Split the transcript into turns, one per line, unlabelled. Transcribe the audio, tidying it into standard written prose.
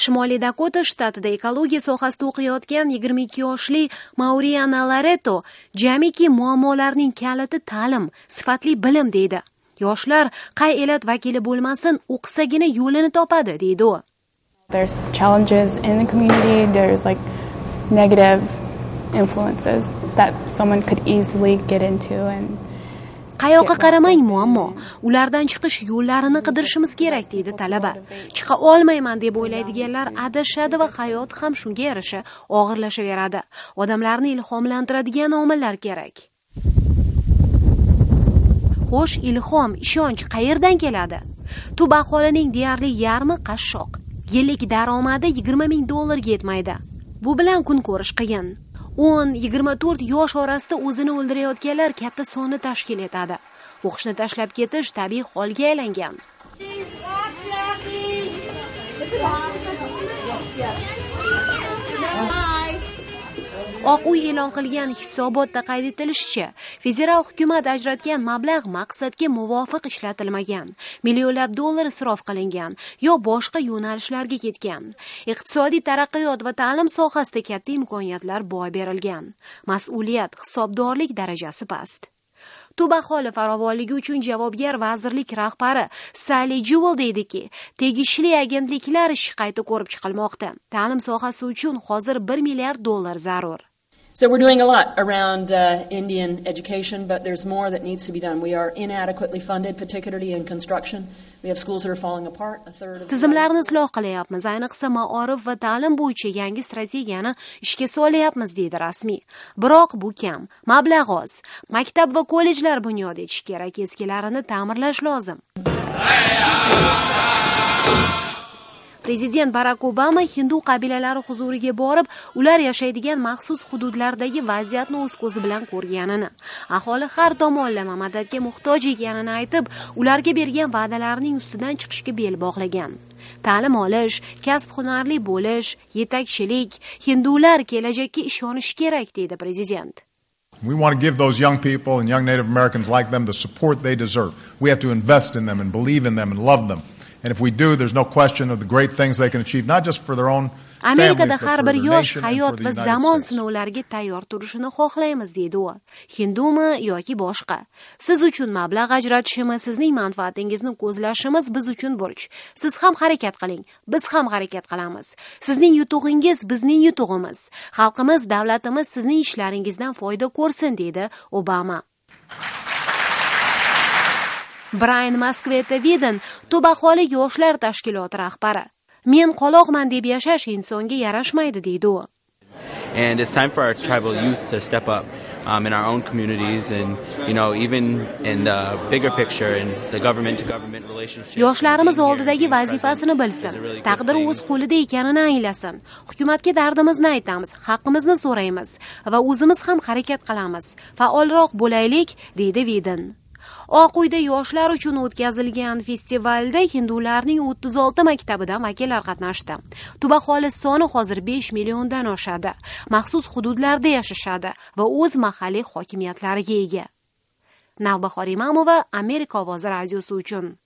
Shimoliy Dakota shtatida ekologiya sohasida o'qiyotgan 22 yoshli Mauriana Lareto jamiki muammolarning kaliti ta'lim, sifatli bilim deydi. Yoshlar qay elat vakili bo'lmasin, o'qisagina yo'lini topadi deydi u.
There's challenges in the community, there's like negative influences that someone could easily get into and
qayoqqa qaramang muammo. Ulardan chiqish yo'llarini qidirishimiz kerak deydi talaba. Chiqa olmayman deb o'ylaydiganlar adashadi va hayot ham shunga yarasha og'irlashaveradi. Odamlarni ilhomlantiradigan omillar kerak. Xo'sh, ilhom, ishonch qayerdan keladi? Tub aholining deyarli yarmi qashshoq. Yillik daromadi $20,000 yetmaydi. Bu bilan kun ko'rish qiyin. 10-24 yosh orasida o'zini o'ldirayotganlar katta sonni tashkil etadi. O'qishni tashlab ketish tabiiy holga aylangan. Oq uy e'lon qilgan hisobotda qayd etilishicha, federal hukumat ajratgan mablag' maqsadga muvofiq ishlatilmagan, millionlab dollar isrof qilingan yo boshqa yo'nalishlarga ketgan. Iqtisodiy taraqqiyot va ta'lim sohasida katta imkoniyatlar boy berilgan. Mas'uliyat, hisobdorlik darajasi past. Tub aholi farovonligi uchun javobgar vazirlik rahbari Sally Jewell deydiki, tegishli agentliklar ishi qayta ko'rib chiqilmoqda. Ta'lim sohasi uchun hozir $1 milliard zarur.
So we're doing a lot around Indian education, but there's more that needs to be done. We are inadequately funded, particularly in construction. We have schools that are falling apart.
Tizimlarni isloh qilyapmiz, ayniqsa ma'orif va ta'lim bo'yicha yangi strategiyani ishga solyapmiz deydi rasmiy. Biroq bu kam, mablag' oz. Maktab va kollejlar bunyod etish kerak, eskilarini ta'mirlash lozim. Prezident Barack Obama hindu qabilalari huzuriga borib, ular yashaydigan maxsus hududlardagi vaziyatni o'z ko'zi bilan ko'rganini, aholi har tomonlama madadga muhtoj ekanini aytib, ularga bergan va'dalarining ustidan chiqishga bel bog'lagan. Ta'lim olish, kasb-hunarli bo'lish, yetakchilik, hindular kelajakka ishonishi kerak deydi prezident.
We want to give those young people and young Native Americans like them the support they deserve. We have to invest in them and believe in them and love them. And if we do, there's no question of the great things they can achieve, not just for their own
Amerikada har bir yosh hayot va zamon sinovlariga tayyor turishini xohlaymiz deydi u. Hindumi yoki boshqa. Siz uchun mablag' ajratishimiz, sizning manfaatingizni ko'zlashimiz biz uchun burch. Siz ham harakat qiling, biz ham harakat qilamiz. Sizning yutug'ingiz bizning yutug'imiz. Xalqimiz, davlatimiz sizning ishlaringizdan foyda ko'rsin deydi Obama. Brian Musqueta-Widen Tub aholi yoshlar tashkiloti rahbari. Men qoloqman deb yashash insonga yarashmaydi deydi u.
And it's time for our tribal youth to step up in our own communities and even in the bigger picture in the government to government relationship.
Yoshlarimiz oldidagi vazifasini bilsin, taqdiri o'z qo'lida ekanini anglasin. Hukumatga dardimizni aytamiz, haqqimizni so'raymiz va o'zimiz ham harakat qilamiz. Faolroq bo'laylik deydi Widen. Oq uyda yoshlar uchun o'tkazilgan festivalda hindularning 36 maktabidan vakillar qatnashdi. Tub aholi soni hozir 5 milliondan oshadi. Maxsus hududlarda yashashadi va o'z mahalliy hokimiyatlariga ega. Navbahor Imamova, Amerika ovozi radiosi uchun.